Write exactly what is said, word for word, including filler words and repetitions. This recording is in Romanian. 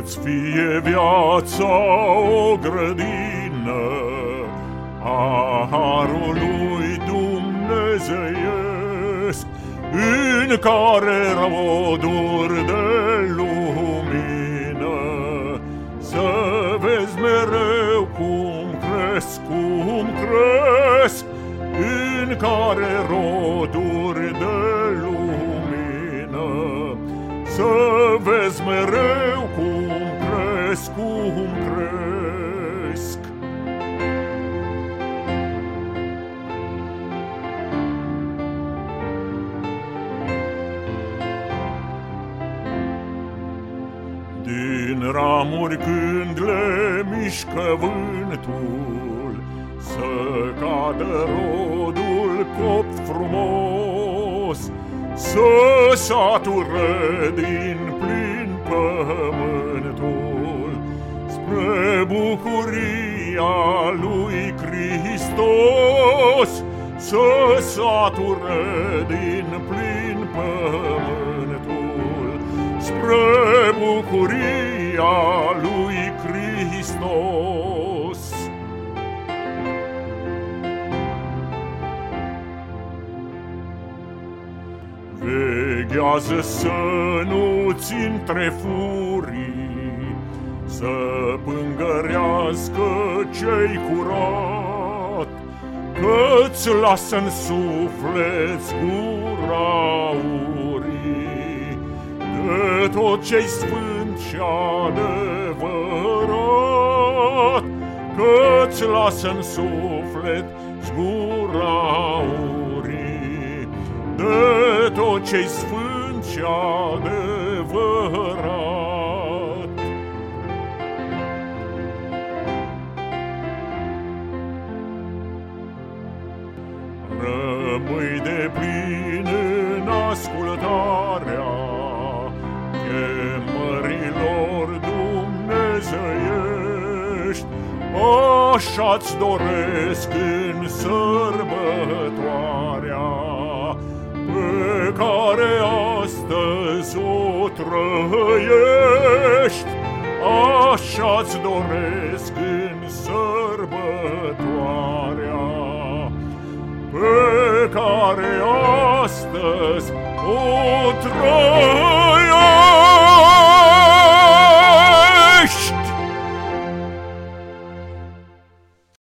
Să-ți fie viața o grădină a harului dumnezeiesc, în care roduri de lumină să vezi mereu cum cresc, cum cresc, în care roduri de lumină să vezi mereu cum cresc, cum cresc. Din ramuri când le mișcă vântul, să cadă rodul copt frumos, să sature din plin pământul, spre bucuria lui Hristos, să sature din plin pământul, spre bucuria lui Hristos. Veghează să nu-ți intre furii, să pângărească ce-i curat, că-ți lasă-n suflet gura urii de tot ce-i sfânt și adevărat, că-ți lasă-n suflet gura urii de tot ce-i sfânt și adevărat. Rămâi deplin în ascultarea chemărilor dumnezeiești, așa-ți doresc în sărbătoarea pe care astăzi o trăiești, așa-ți doresc în sărbătoarea pe care astăzi o trăiești.